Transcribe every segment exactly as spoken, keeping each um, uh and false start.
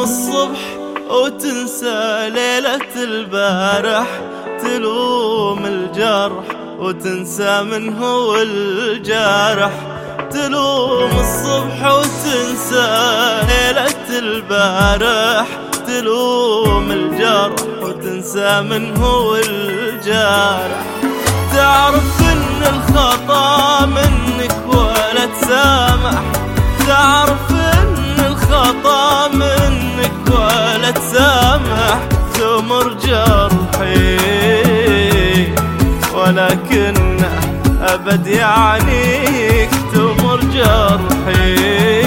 الصبح وتنسى ليلة البارح، تلوم الجرح وتنسى من هو الجارح. تلوم الصبح وتنسى ليلة البارح، تلوم الجرح وتنسى من هو الجارح. تعرف ان الخطا منك ولا تسامح، تعرف ان الخطا منك ولا تسامح. تمر جرحي ولكن أبد يعنيك، تمر جرحي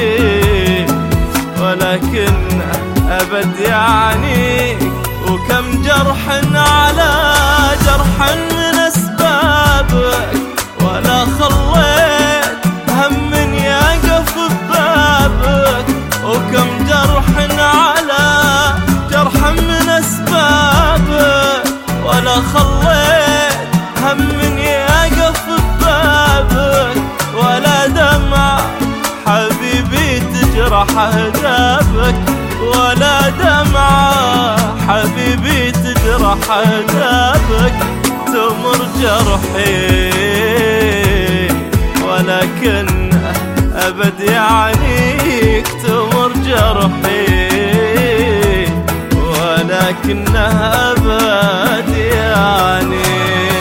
ولكن أبد يعنيك. وكم جرح على جرح من أسبابك، ولا خليت هم يقف ببابك. وكم جرح على جرح من أسبابك، ولا خليت هم يقف ببابك. ولا دمع حبيبي تجرح أهدابك، ولا دمع حبيبي تجرح أهدابك. تمر جرحي ولكن أبد يعنيك، تمر جرحي ولكنها أبد يعنيك.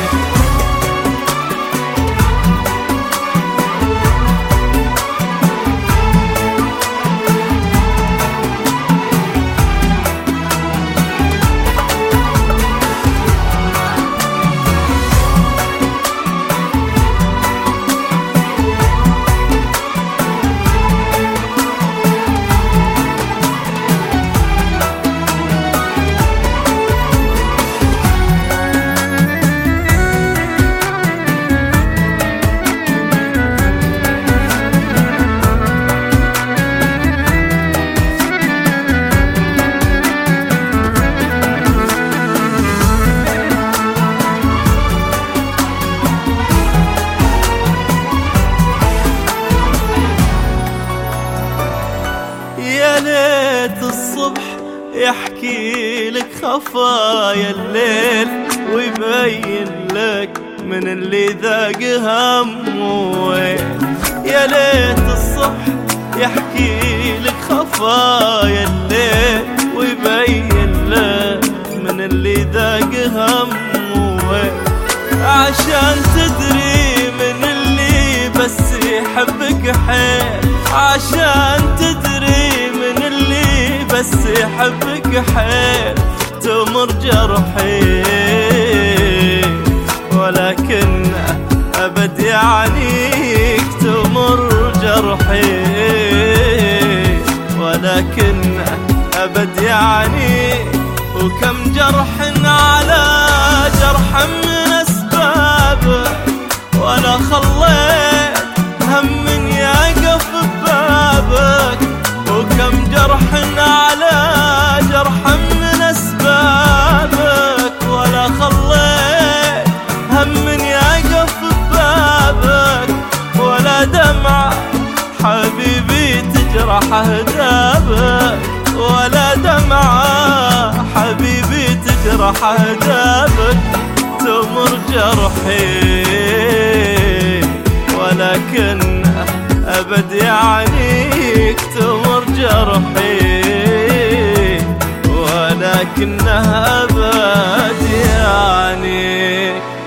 يا ليت الصبح يحكي لك خفايا الليل، ويبين لك من اللي ذاق همه. يا ليت الصبح يحكي لك خفايا الليل، ويبين لك من اللي ذاق همه. عشان تدري من اللي بس يحبك حيل، عشان تدري من اللي بس يحبك حيل. تمر جرحي ولكن أبد يعنيك، تمر جرحي ولكن أبد يعنيك. وكم جرح على جرح من أسبابك، ولا خليت هم يقف ببابك. وكم جرح على جرح من أسبابك، ولا خليت هم يقف ببابك. ولا دمع حبيبي تجرح أهدابك، ولا دمع حبيبي تجرح أهدابك. تمر جرحي ولكن أبد يعنيك، تمر جرحي ولكنها أبد يعنيك.